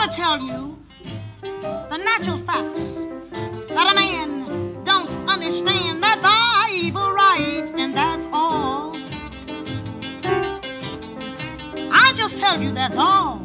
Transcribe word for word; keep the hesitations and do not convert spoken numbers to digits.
to tell you the natural facts that a man don't understand that Bible right, and that's all. I just tell you that's all.